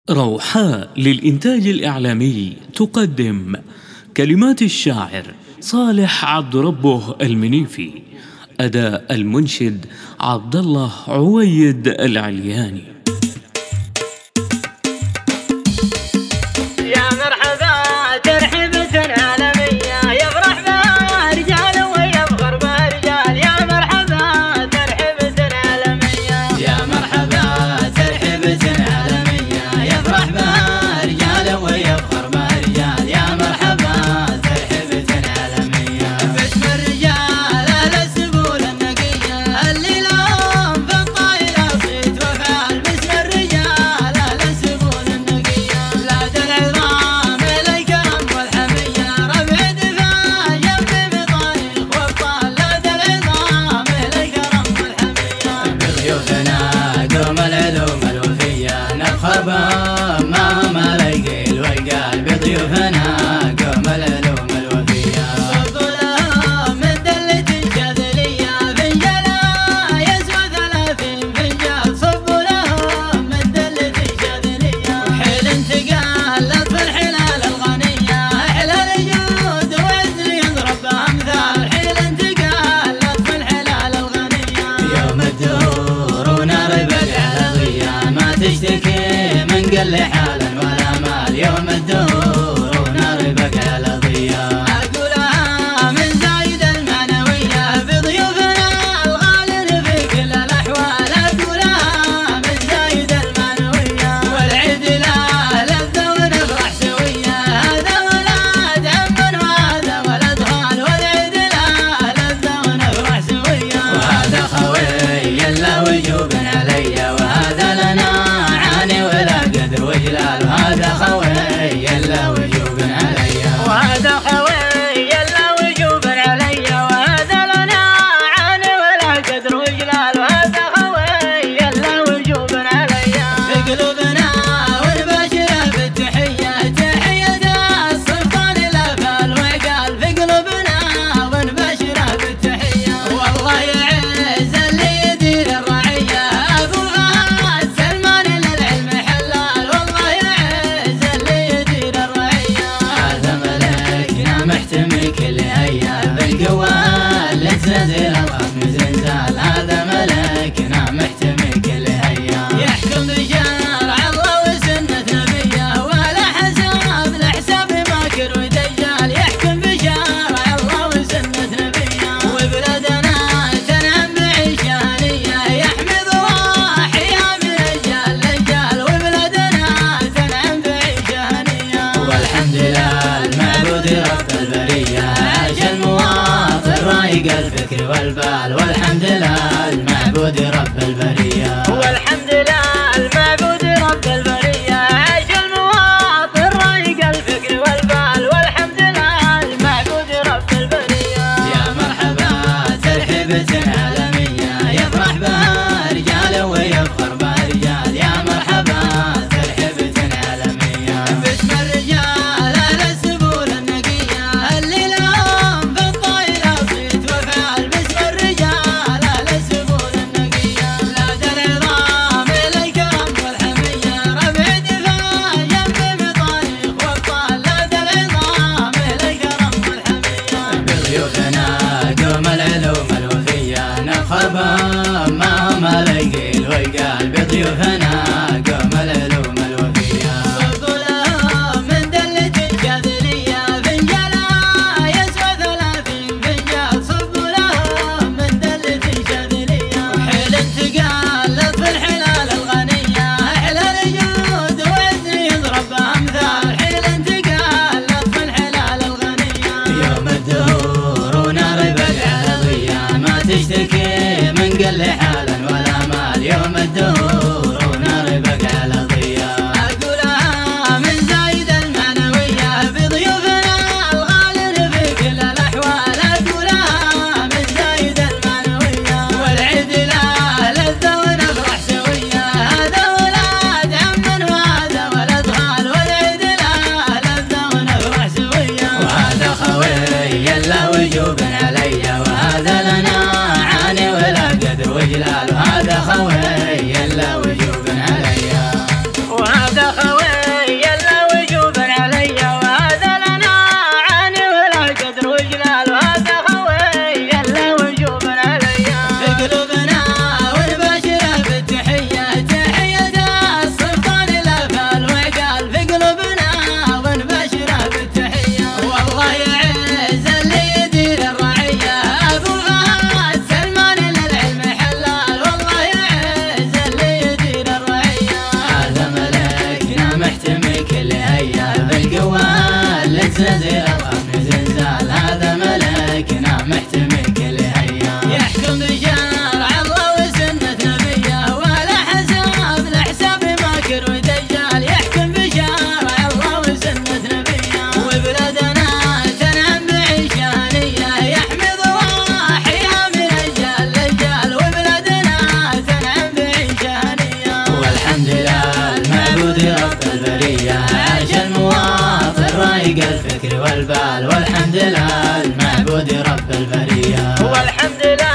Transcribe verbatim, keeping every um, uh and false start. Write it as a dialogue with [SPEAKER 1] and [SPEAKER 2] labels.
[SPEAKER 1] روحاء للإنتاج الإعلامي تقدم كلمات الشاعر صالح عبد ربه المنيفي، أداء المنشد عبد الله عويد العلياني.
[SPEAKER 2] يا مرحبا ترحيبة عالمية يفرح بها رجال ويفخر بها رجال. يا مرحبا ترحيبة عالمية يا مرحبا ترحيبة عالمية يفرح بها رجال ويفخر بها رجال. يا مرحبا ترحيبة عالمية باسم الرجال أهل السبول النقية اللي لهم في الطايلة صيت وفعال. باسم الرجال أهل السبول النقية لا العظام الكرم والحمية ربع دفاع جنب بطاريخ وابطال. لا العظام الكرم والحمية بضيوفنا دوم العلوم الوفية نفخر بهم ما هم القيل والقال. بضيوفنا دوم العلوم الوفية صبوا لهم من دلة الشاذلية فنجالا يسوى ثلاثين فنجال. صبوا لهم من دلة الشاذلية حيل انتقال لطف الحلال الغنية حلال جود وعز يضرب بأمثال. حيل انتقال لطف الحلال الغنية يوم الدهور ونار بدع لضية ما تشتكي من قل حالا ولا مال. يوم الدهور ونار بقع لضية أقولها من زايد المعنوية بضيوفنا الغالين في كل الأحوال. أقولها من زايد المعنوية والعيد لا لذة ونفرح سوية. هذا ولد عم وهذا ولد خال والعيد لا لذة ونفرح سوية. وهذا خوي له وجوب علي وهذا لنا عاني ولا قدر وجلال. وهذا خوي له وجوب علي وهذا خوي له وجوب علي وهذا لنا عاني ولا قدر وجلال. وهذا خوي له وجوب علي في قلوبنا ونباشره بالتحية تحية السلطان الأفال وقال. في قلوبنا ونباشره بالتحية والله يعز اللي يدير الرعية أبو فهد سلمان للعلم حلال. والله يعز اللي يدير الرعية هذا ملكنا محتمي كل هيا بالقوة اللي تنزل الخصم زلزال. هذا ملكنا محتمي كل هيا يحكم بشرع الله وسنة نبيه ولا حساب لحساب ماكر ودجال. يحكم بشرع الله وسنة نبيه وبلدنا تنعم بعيشة هنية يحمي ضواحيها من رجال لرجال. وبلدنا تنعم بعيشة هنية والحمد لله المعبود رب البرية عاش المواطن رايق الفكر والبال. والحمد لله المعبود رب البرية والحمد لله المعبود رب البرية عاش المواطن رايق الفكر والبال. والحمد لله المعبود رب البرية يا مرحبا ترحيبة عالمية يفرح بها رجال ويفخر بها رجال. يا مرحبا ترحيبة عالمية باسم الرجال أهل السبول النقية اللي لهم في الطايلة صيت وفعال. باسم الرجال أهل السبول النقية رب البرية. عاش المواطن رايق الفكر والبال، والحمد لله المعبود رب البرية. والحمد لله